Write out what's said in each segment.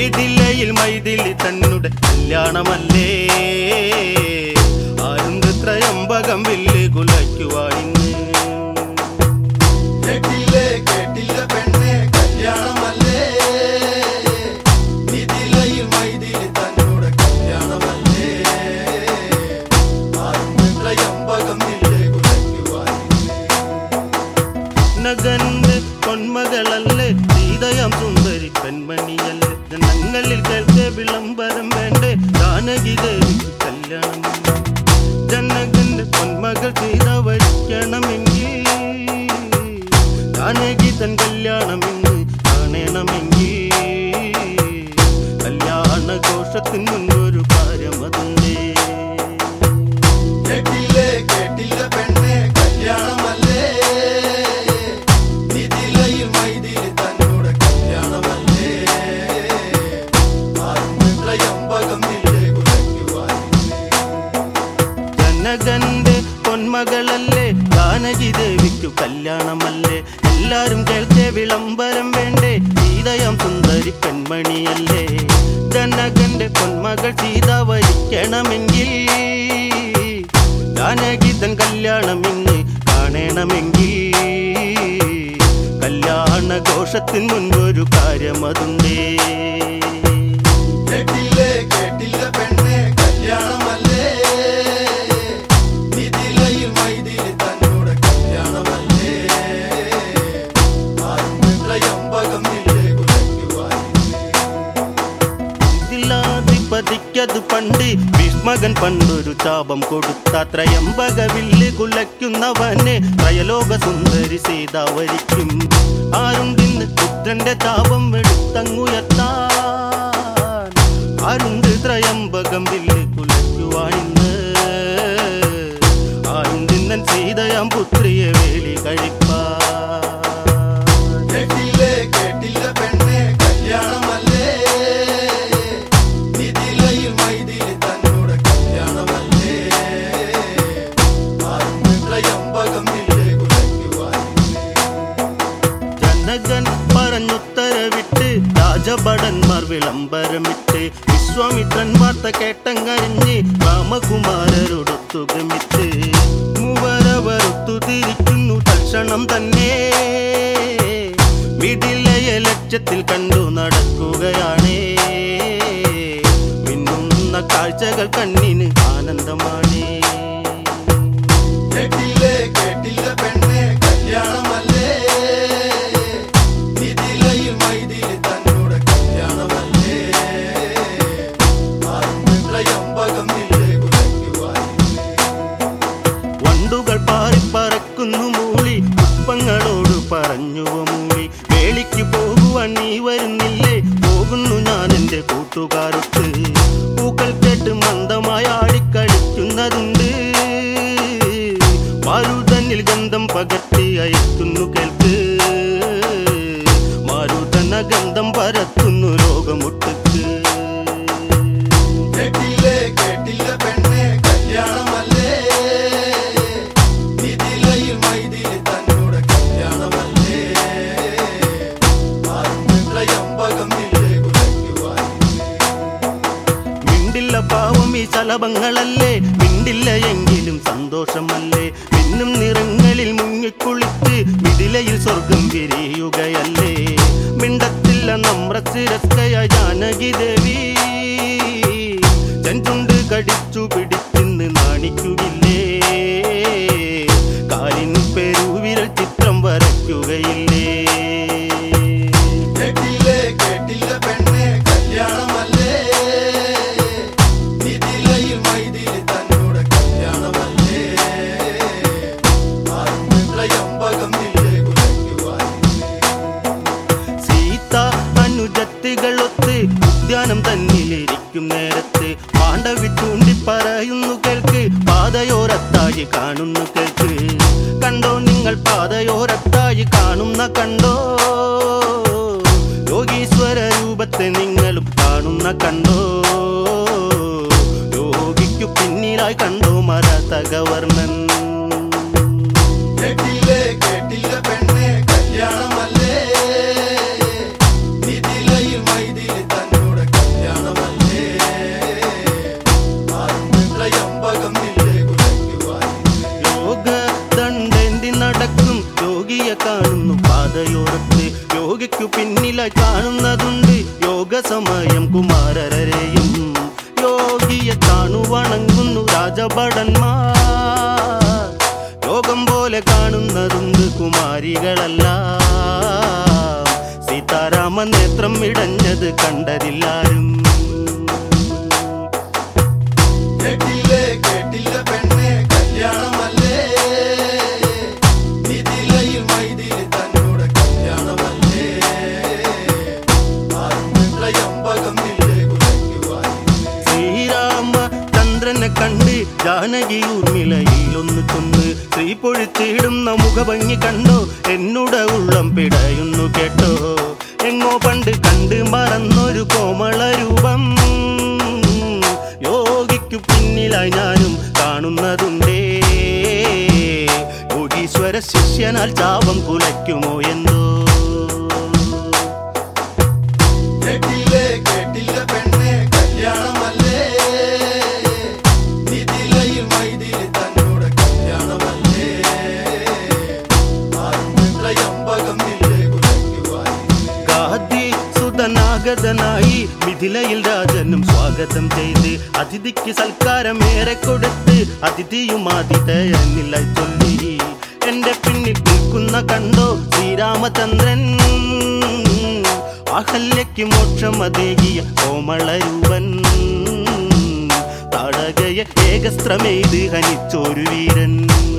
മിഥിലയിൽ മൈഥിലി തന്നുടെ കല്യാണമല്ലേ ആരുണ്ട് ത്രയംബകം വില്ല് കുലയ്ക്കുവാനിന്ന് കേട്ടില്ലേ കേട്ടില്ല പെണ്ണെ കല്യാണമല്ലേ മിഥിലയിൽ മൈഥിലി തന്നുടെ കല്യാണമല്ലേ ആരുണ്ട് ത്രയംബകം വില്ല് കുലയ്ക്കുവാനിന്ന് നഗന്റെ പൊന്മകളല്ലേ സീതയാം സുന്ദരി പെൺമണിയല്ലേ ജനങ്ങളിൽ കേൾക്കെ വിളംബരം വേണ്ടേ ജാനകി ദേവിക്ക് കല്യാണം ജനകന്റെ പൊന്മകൾ സീത വരിക്കണമെങ്കിൽ ജാനകി തൻ കല്യാണം ഇന്ന് കാണണമെങ്കിൽ കല്യാണ ഘോഷത്തിന് മുൻപൊരു കാര്യം അതുണ്ടേ കേട്ടില്ലേ കേട്ടില്ല പെണ്ണെ കല്യാണമല്ലേ മിഥിലയിൽ മൈഥിലി തന്നുടെ കല്യാണമല്ലേ ആരുണ്ട് ത്രയംബകം വില്ല് കുലയ്ക്കുവാനിന്ന് ജനകന്റെ പൊന്മകളല്ലേ ജാനകി ദേവിക്കു കല്യാണമല്ലേ എല്ലാരും കേൾക്കെ വിളംബരം വേണ്ടേ സീതയാം സുന്ദരി പെൺമണിയല്ലേ ജനകന്റെ പൊന്മകൾ സീത വരിക്കണമെങ്കിൽ ജാനകി തൻ കല്യാണം ഇന്ന് കാണണമെങ്കിൽ കല്യാണ ഘോഷത്തിന് മുൻപൊരു കാര്യം അതുണ്ടേ കേട്ടില്ലേ കേട്ടില്ല പെണ്ണെ കല്യാണമല്ലേ മിഥിലയിൽ മൈഥിലി തന്നുടെ കല്യാണമല്ലേ ആരുണ്ട് ത്രയംബകം വില്ല് കുലയ്ക്കുവാനിന്ന് ഇതിലാധിപതിക്കത് പണ്ട് ഭീഷ്മകൻ പണ്ടൊരു ചാപം കൊടുത്ത ത്രയംബക വില്ല് കുലയ്ക്കുന്നവനെ ത്രയലോക സുന്ദരി സീത വരിക്കും ആരുണ്ടിന്ന് പുത്രന്റെ ചാപം എടുത്തങ്ങുയർത്താൻ ആരുണ്ട് ത്രയംബകം വില്ല് കുലയ്ക്കുവാനിന്ന് ആരുണ്ടിന്നൻ സീതയാം പുത്രിയെ വേലി കഴിപ്പാൻ കേട്ടില്ലേ കേട്ടില്ല പെണ്ണെ കല്യാണമല്ലേ മിഥിലയിൽ മൈഥിലി തന്നുടെ കല്യാണമല്ലേ ആരുണ്ട് ത്രയംബകം വില്ല് കുലയ്ക്കുവാനിന്ന് ജനകൻ പറഞ്ഞുത്തരവിട്ട് രാജഭടന്മാർ വിളംബരമിട്ട് വിശ്വാമിത്രൻ വാർത്ത കേട്ടങ്ങറിഞ്ഞ് രാമകുമാരരോടൊത്തു ഗമിച്ച് മൂവരവരൊത്തു തിരിക്കുന്നു തൽക്ഷണം തന്നെ മിഥിലയെ ലക്ഷ്യത്തിൽ കണ്ടു നടക്കുകയാണേ മിന്നുന്ന കാഴ്ചകൾ കണ്ണിന് ആനന്ദമാണേ കേട്ടില്ലേ കേട്ടില്ല പെണ്ണെ കല്യാണമല്ലേ മിഥിലയിൽ മൈഥിലി തന്നുടെ കല്യാണമല്ലേ ആരുണ്ട് ത്രയംബകം വില്ല് കുലയ്ക്കുവാനിന്ന് വണ്ടുകൾ പാറിപ്പറക്കുന്നു മൂളി പുഷ്പങ്ങളോട് പറഞ്ഞു മൂളി വേളിക്ക് പോകുവാൻ നീ വരുന്നില്ലേ പോകുന്നു ഞാൻ എൻ്റെ കൂട്ടുകാരൊത്ത് പൂക്കൾ കേട്ട് മന്ദമായി ആടിക്കളിക്കുന്നതുണ്ട് മാരുതനിൽ ഗന്ധം പകർത്തി അയക്കുന്നു കേൾക്ക് മാരുതന ഗന്ധം പരത്തുന്നു ലോകമൊട്ടുക്ക് കേട്ടില്ലേ കേട്ടില്ല പെണ്ണെ കല്യാണമല്ലേ മിഥിലയിൽ മൈഥിലി തന്നുടെ കല്യാണമല്ലേ ആരുണ്ട് ത്രയംബകം വില്ല് കുലയ്ക്കുവാനിന്ന് മിണ്ടില്ല പാവം ഈ ശലഭങ്ങളല്ലേ മിണ്ടില്ല എങ്കിലും സന്തോഷമല്ലേ മിന്നും നിറങ്ങളിൽ മുങ്ങിക്കുളിച്ച് മിഥിലയിൽ സ്വർഗം വിരിയുകയല്ലേ മിണ്ടത്തില്ല നമ്രശിരസ്കയ ജാനകി ദേവി ചെഞ്ചുണ്ട് കടിച്ചു പിടിച്ചിന്ന് നാണിക്കുകില്ലേ കാലിൻ പെരുവിരൽ ചിത്രം വരയ്ക്കുകയില്ലേ കേട്ടില്ലേ കേട്ടില്ല പെണ്ണെ കല്യാണമല്ലേ മിഥിലയിൽ മൈഥിലി തന്നുടെ കല്യാണമല്ലേ ആരുണ്ട് ത്രയംബകം വില്ല് കുലയ്ക്കുവാനിന്ന് സീത അനുജത്തികളൊത്ത് ഉദ്യാനം തന്നിലിരിക്കും നേരത്ത് പാണ്ഡവി ചൂണ്ടി പറയുന്നു കേൾക്ക് പാതയോരത്തായി കാണുന്നു കേൾക്ക് കണ്ടോ നിങ്ങൾ പാതയോരത്തായി കാണുന്ന കണ്ടോ യോഗീശ്വര രൂപത്തെ നിങ്ങളും കാണുന്ന കണ്ടോ യോഗിക്കു പിന്നിലായി കണ്ടോ മരതകവർണ്ണൻ കേട്ടില്ലേ കേട്ടില്ല പെണ്ണെ കല്യാണമല്ലേ മിഥിലയിൽ മൈഥിലി തന്നുടെ സമയം കുമാരരെയും യോഗിയെ താണു വണങ്ങുന്നു രാജഭടന്മാർ. യോഗം പോലെ കാണുന്നതുണ്ട് കുമാരികളെല്ലാം. സീതാരാമ നേത്രം ഇടഞ്ഞത് കണ്ടതില്ലാരും. കേട്ടില്ലേ കേട്ടില്ല പെണ്ണെ കല്യാണമല്ലേ, മിഥിലയിൽ മൈഥിലി തന്നോട് കല്യാണമല്ലേ, ത്രയംബകം നില്ലേ കുലയ്ക്കുവാനില്ലേ. ശ്രീരാമചന്ദ്രനെ കണ്ട് ജാനകി ഊർമിളയിൽ ഒന്ന് കൊന്ന് ശ്രീ പൊഴിച്ചിടുന്ന മുഖഭംഗി കണ്ടോ, എന്നുടെ ഉള്ളം പിടയുന്നു കേട്ടോ. എങ്ങോ പണ്ട് കണ്ട് മറന്നൊരു കോമള രൂപം യോഗിക്കു പിന്നിലായി ഞാനും കാണുന്നതുണ്ടേ. യോഗീശ്വര ശിഷ്യനാൽ ചാപം കുലയ്ക്കുമോ എന്തോ. കേട്ടില്ലേ കേട്ടില്ല പെണ്ണെ കല്യാണമല്ലേ, മിഥിലയിൽ മൈഥിലി തന്നോട് കല്യാണമല്ലേ, ത്രയംബകം നില്ലേ കുലയ്ക്കുവാനില്ലേ. ഗാദി സുതനാഗതനായി മിഥിലയിൽ രാജനും സ്വാഗതം ചെയ്ത് അതിഥിക്ക് സൽക്കാരമേറെ കൊടുത്ത് അതിഥിയും ആതിഥേയനിലായി ചൊല്ലി. എന്റെ പിന്നിൽ നിൽക്കുന്ന കണ്ടോ ശ്രീരാമചന്ദ്രൻ, അഹല്യയ്ക്ക് മോക്ഷമതേകിയ കോമളരൂപൻ. താടകയെ ഏകസ്ത്രമെയ്ത് ഹനിച്ചൊരു വീരൻ.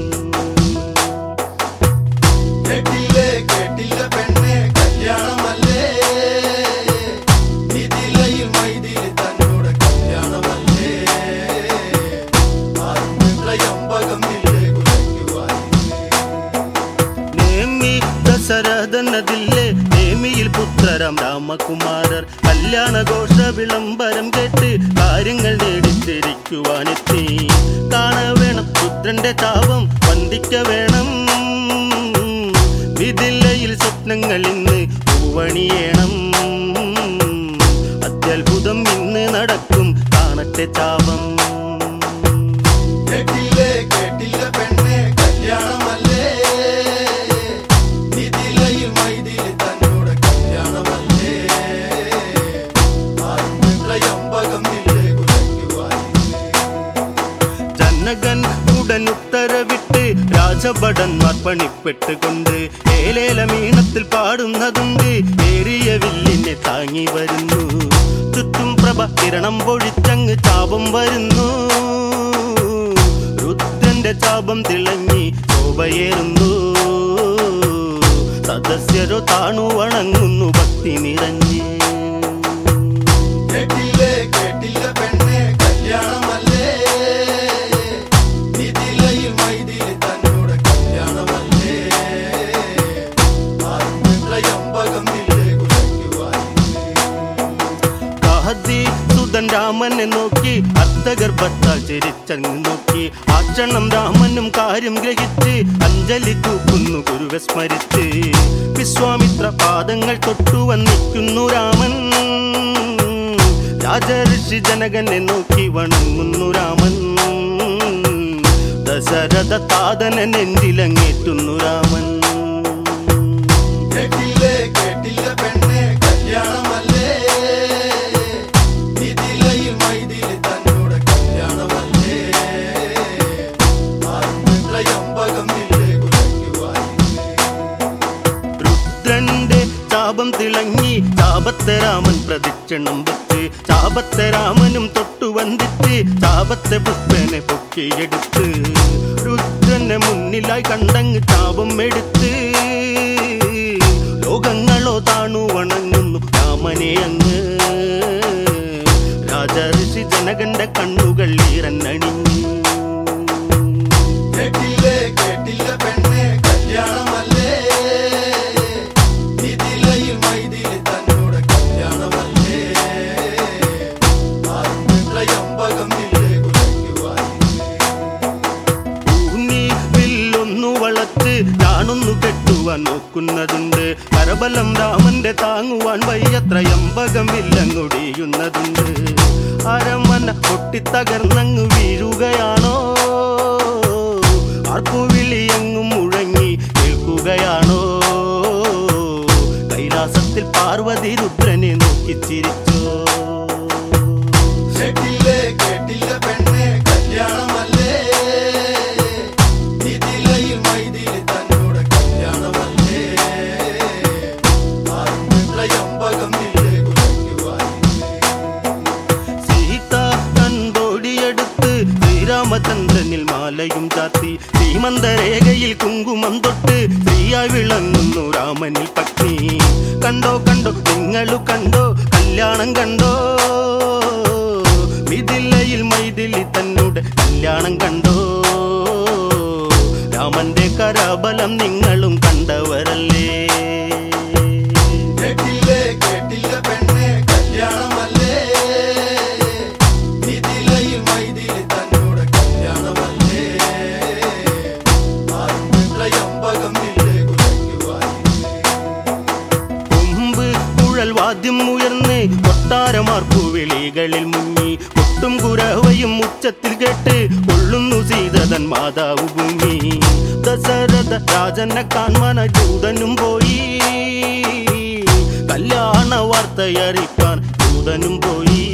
കേട്ടില്ലേ കേട്ടില്ല പെണ്ണെ കല്യാണമല്ലേ, മിഥിലയിൽ മൈഥിലി തന്നോട് കല്യാണമല്ലേ, ത്രയംബകം നില്ലേ കുലയ്ക്കുവാനില്ലേ. നേമി ദശരഥനതില്ലേ നേമിയിൽ പുത്രരാം രാമകുമാരർ കല്യാണഘോഷ വിളംബരം കേട്ട് കാര്യങ്ങൾ നേടിത്തിരിക്കുവാനെത്തി. കാണവേണം പുത്രന്റെ താപം വന്ദിക്ക വേണം, മിഥിലയിൽ സ്വപ്നങ്ങൾ ഇന്ന് പൂവണിയേണം. അത്യത്ഭുതം ഇന്ന് നടക്കും കാണട്ടെ ചാപം. കേട്ടില്ലേ കേട്ടില്ല പെണ്ണെ കല്യാണമല്ലേ, മിഥിലയിൽ മൈഥിലി തന്നോട് കല്യാണമല്ലേ, ത്രയംബകം നില്ലേ കുലയ്ക്കുവാനില്ലേ. ജനകൻ ഉടൻ ഉത്തരവിട്ട് രാജഭടന്മാർ പണിപ്പെട്ടുകൊണ്ട് ഏലേലമീണത്തിൽ പാടുന്നതുണ്ട്. ഏറിയ വില്ലിനെ താങ്ങി വരുന്നു, ചുറ്റും പ്രഭ കിരണം പൊഴിച്ചങ്ങ് ചാപം വരുന്നു. രുദ്രന്റെ ചാപം തിളങ്ങി ശോഭയേറുന്നു, സദസ്യരോ താണു വണങ്ങുന്നു ഭക്തി നിറഞ്ഞ്. കേട്ടില്ലേ കേട്ടില്ല പെണ്ണെ കല്യാണമല്ലേ, മിഥിലയിൽ മൈഥിലി തന്നോട് കല്യാണമല്ലേ, ത്രയംബകം നില്ലേ കുലയ്ക്കുവാനില്ലേ. ഗാദി സുതൻ രാമനെ നോക്കി അർത്ഥഗർഭത്താൽ ചിരിച്ചങ്ങ് നോക്കി. ആ ക്ഷണം രാമനും കാര്യം ഗ്രഹിച്ച് അഞ്ജലി തൂക്കുന്നു ഗുരുവെ സ്മരിച്ച്. വിശ്വാമിത്ര പാദങ്ങൾ തൊട്ടു വന്നിക്കുന്നു രാമൻ, രാജഋഷി ജനകനെ നോക്കി വണങ്ങുന്നു രാമൻ. ദശരഥ താതനെ നെഞ്ചിലങ്ങേറ്റുന്നു രാമൻ. കേട്ടില്ലേ കേട്ടില്ല പെണ്ണെ കല്യാണമല്ലേ, മിഥിലയിൽ മൈഥിലി തന്നോട് കല്യാണമല്ലേ, ത്രയംബകം നില്ലേ കുലയ്ക്കുവാനില്ലേ. രുദ്രന്റെ ചാപം തിളങ്ങി ചാപത്തെ രാമൻ പ്രദക്ഷിണം വെച്ച്. ചാപത്തെ രാമനും തൊട്ടു വന്ദിച്ച് ചാപത്തെ പുത്രനെ പൊക്കിയെടുത്ത്. രുദ്രനെ മുന്നിലായി കണ്ടങ്ങ് ചാപം എടുത്ത്. ലോകങ്ങളോ താണു വണങ്ങുന്നു രാമനെ അങ്ങ്. രാജഋഷി ജനകന്റെ കണ്ണുകൾ ഈറന്നണിഞ്ഞ്. കേട്ടില്ലേ കേട്ടില്ല പെണ്ണെ കല്യാണമല്ലേ, മിഥിലയിൽ മൈഥിലി തന്നോട് കല്യാണമല്ലേ, ത്രയംബകം നില്ലേ കുലയ്ക്കുവാനില്ലേ. ഊന്നി വില്ലൊന്നു വളച്ച് ഞാനൊന്നു കെട്ടുവാൻ നോക്കുന്നതുണ്ട്. കരബലം രാമന്റെ താങ്ങുവാൻ വയ്യ ത്രയംബകം വില്ലങ്ങൊടിയുന്നതുണ്ട്. അരമന പൊട്ടിത്തകർന്നങ്ങ് വീഴുകയാണോ, ആർപ്പുവിളിയെങ്ങും മുഴങ്ങി കേൾക്കുകയാണോ. കൈലാസത്തിൽ പാർവതി രുദ്രനെ നോക്കി ചിരിച്ചു. മുന്നിൽ മാലയും ചാത്തി ശ്രീമന്തരേഖയിൽ കുങ്കുമം തൊട്ട് സ്ത്രീയായി വിളങ്ങുന്നു രാമനിൽ പത്നി. കണ്ടോ കണ്ടോ നിങ്ങളു കണ്ടോ കല്യാണം കണ്ടോ, മിഥിലയിൽ മൈഥിലി തന്നോട് കല്യാണം കണ്ടോ. രാമന്റെ കരാബലം നിങ്ങളും കണ്ടവരല്ലേ. കേട്ടില്ലേ കേട്ടില്ല പെണ്ണെ കല്യാണമല്ലേ, മിഥിലയിൽ മൈഥിലി തന്നോട് കല്യാണമല്ലേ. ആരും ത്രയംബകം ഇല്ലേ കുലയ്ക്കുവാനില്ലേ. കൊമ്പ് കുഴൽ വാദ്യം ഉയർന്ന് കൊട്ടാരമാർപ്പുവിളികളിൽ മുങ്ങി കൊട്ടും കുരവയും ഉച്ചത്തിൽ കേട്ട് കൊള്ളുന്നു സീതതൻ മാതാവ് ഭൂമി. ദശരഥ രാജനെ കാൺമന ജൂതനും പോയി, കല്യാണ വാർത്തയറിക്കാൻ ജൂതനും പോയി.